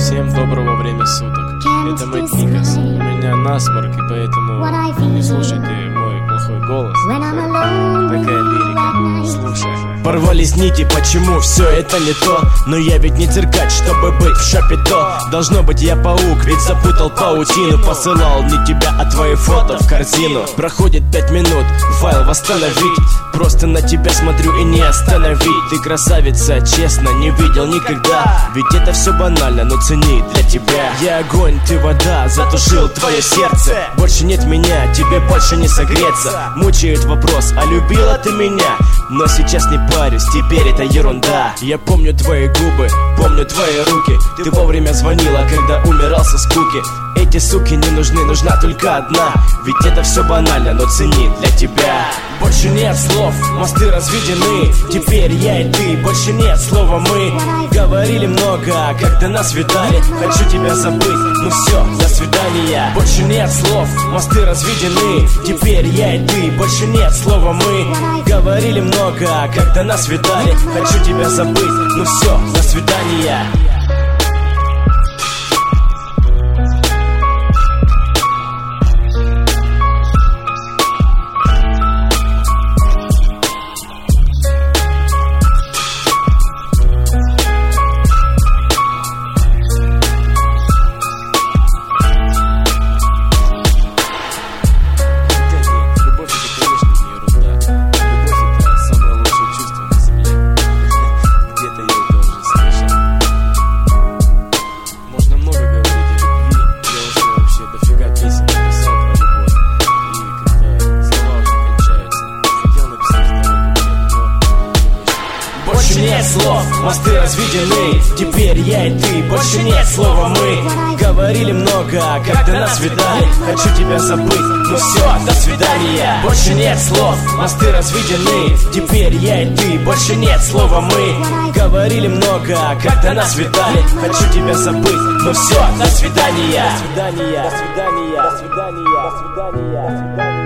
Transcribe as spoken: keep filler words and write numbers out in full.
Всем доброго времени суток. Это Мэтт Никас. У меня насморк, и поэтому не слушайте мой плохой голос. Такая лирика. Слушай. Порвались нити, почему все это не то? Но я ведь не циркач, чтобы быть в шапито. Должно быть я паук, ведь запутал паутину. Посылал не тебя, а твои фото в корзину. Проходит пять минут, файл восстановить. Просто на тебя смотрю и не остановить. Ты красавица, честно, не видел никогда. Ведь это все банально, но цени для тебя. Я огонь, ты вода, затушил твое сердце. Больше нет меня, тебе больше не согреться. Мучает вопрос, а любила ты меня? Но сейчас не парюсь, теперь это ерунда. Я помню твои губы, помню твои руки. Ты вовремя звонила, когда умирал со скуки. Эти суки не нужны, нужна только одна. Ведь это все банально, но цени для тебя. Больше нет слов, мосты разведены. Теперь я и ты, больше нет слова мы. Говорили много, когда нас видали. Хочу тебя забыть, ну все, до свидания. Больше нет слов, мосты разведены. Теперь я и ты, больше нет слова мы. Говорили много, когда нас видали. Хочу тебя забыть, ну все, до свидания. Больше нет слов, мосты разведены. Теперь я и ты, больше нет слова мы. Говорили много, когда нас видали. Хочу тебя забыть, ну все, до свидания. Больше нет слов, мосты разведены. Теперь я и ты, больше нет слова мы. Говорили много, когда нас видали. Хочу тебя забыть, ну все, до свидания. До свидания, до свидания, до свидания, до свидания.